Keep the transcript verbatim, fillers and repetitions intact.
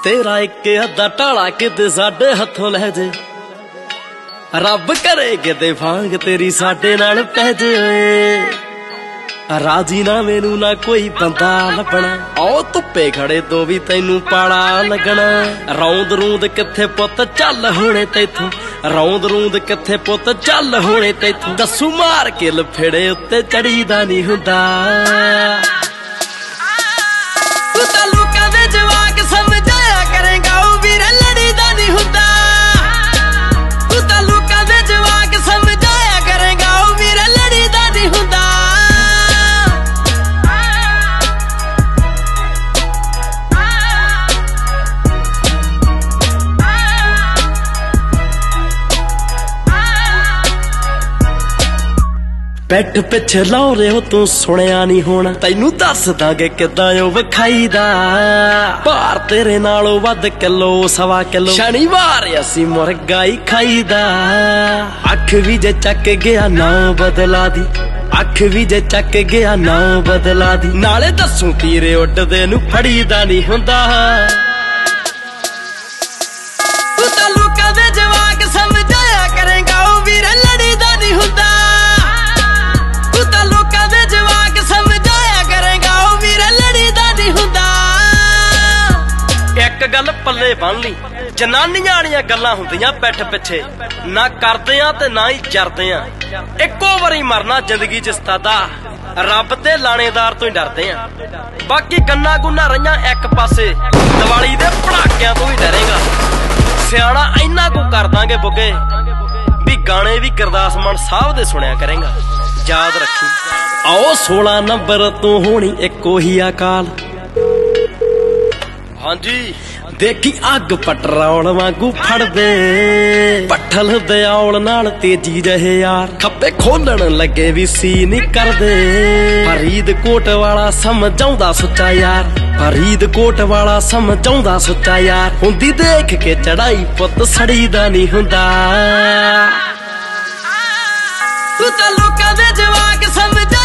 तेरा एक अद्धा ढाला किते साडे हथों लै जे, रब करे किते फांग तेरी साडे नाल पै जे। राजी ना मैनू ना कोई बंदा लभना, आओ धुप्पे खड़े तो भी तैनू पाला लगना। रौंद रूंद किथे पुत चल होने तैथों, रौंद रूंद किथे पुत चल होने तैथों। दस्सू मार के लफेड़े उत्ते चढ़ी दा नी हुंदा। तू तां लोकां दे जवाक समझाया करेंगा, ओ वीरे लड़ी दा नी हुंदा। तू तां लोकां दे जवाक समझाया करेंगा, ओ वीरे लड़ी दा नी हुंदा। बैठ पिछे लाओ रे हो तू सुनिया नहीं होना, तैनू दस दांगे किदां ओ विखाईदा। भार तेरे नालों वध किलो सवा किलो, शनिवार असी मुर्गा ही खाईदा। अख भी जे चक गया ना बदला दी, अख भी जे चक गया ना बदला दी। नाले दसू तीरे उड्डदे नू फड़ीदा नहीं हुंदा। तू तां लोकां दे जवाक समझाया करेंगा, ओ वीरे लड़ी दा नहीं हुंदा। एक गल पल्ले बन ली, जनानियां वालियां गल्लां हुंदियां पिठ पिछे, ना करदे आ ते ना ही जरदे आ। इक्को वारी मरना जिंदगी च सतादा, रब ते लाणेदार तो ही डरदे आ। बाकी गन्ना गुन्ना रहियां एक पासे, दिवाली दे पटाकियां तो ही डरेगा। सियाणा इन्ना को कर दांगे बुगे भी गाने भी गुरदास मान साहब दे सुनिया करेंगा, याद रखी। आओ सोलह नंबर तो होनी इको ही अकाल। हाँ जी देखी अग पटरौल वांगू फड़ दे, पट्ठल दे औल नाल तेजी रहे यार। खप्पे खोलण लगे भी सी नहीं कर दे, फरीदकोट वाला समझाउंदा सुच्चा यार। फरीदकोट वाला समझाउंदा सुच्चा यार। हुंदी देख के चढ़ाई पुत सड़ी दा नहीं हुंदा। तू तां लोकां दे जवाक समझा